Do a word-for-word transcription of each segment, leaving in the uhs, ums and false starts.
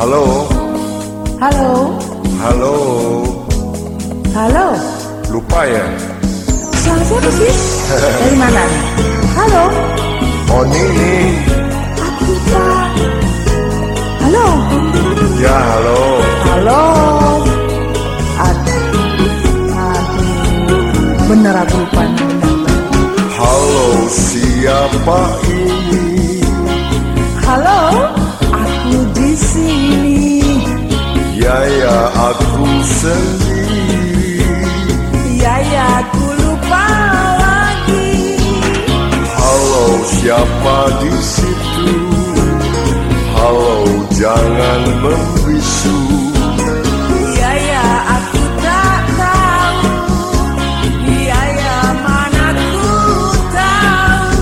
Halo. Halo. Halo. Halo. Lupa ya? Suara siapa sih? Dari mana? Halo. Oh ini. Aku Pak. Halo. Ya halo. Halo. Aduh. Aduh. Bener aku lupa. Halo, siapa ini? Halo. Aku di sini. Ya ya, aku sendiri. Ya ya, aku lupa lagi. Halo, siapa di situ? Halo, jangan membisu. Ya ya, aku tak tahu. Ya ya, mana ku tahu.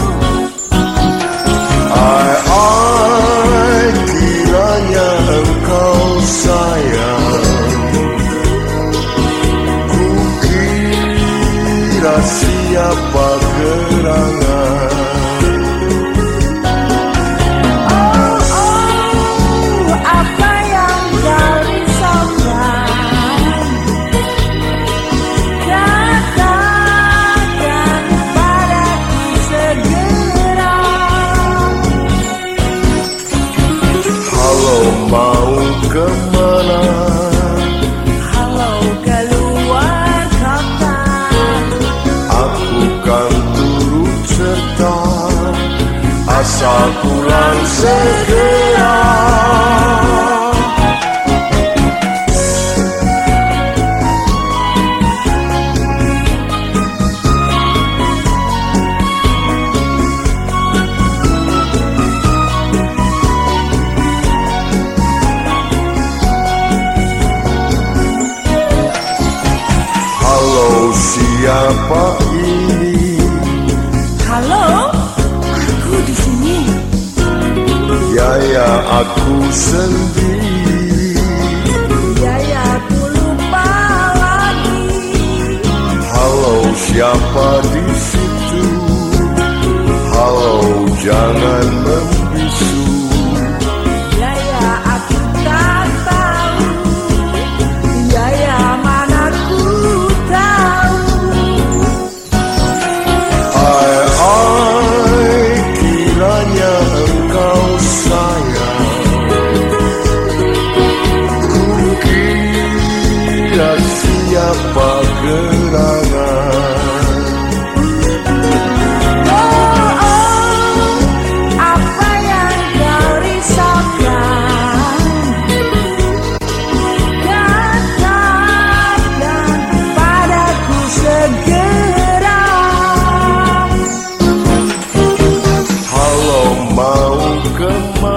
Ai ai, kiranya engkau sayang. Kukira siapa gerangan. Mau kemana? Halo, keluar kota. Aku kan turut serta, asal pulang segera. Siapa ini? Halo, aku di sini. Ya ya, aku sendiri. Ya ya, aku lupa lagi. Halo, siapa di situ? Halo, jangan membisu. Ya ya, aku tak tahu. Ya ya, mana ku tahu. Ai ai, kiranya engkau sayang. Kukira siapa gerangan. Mau kemana?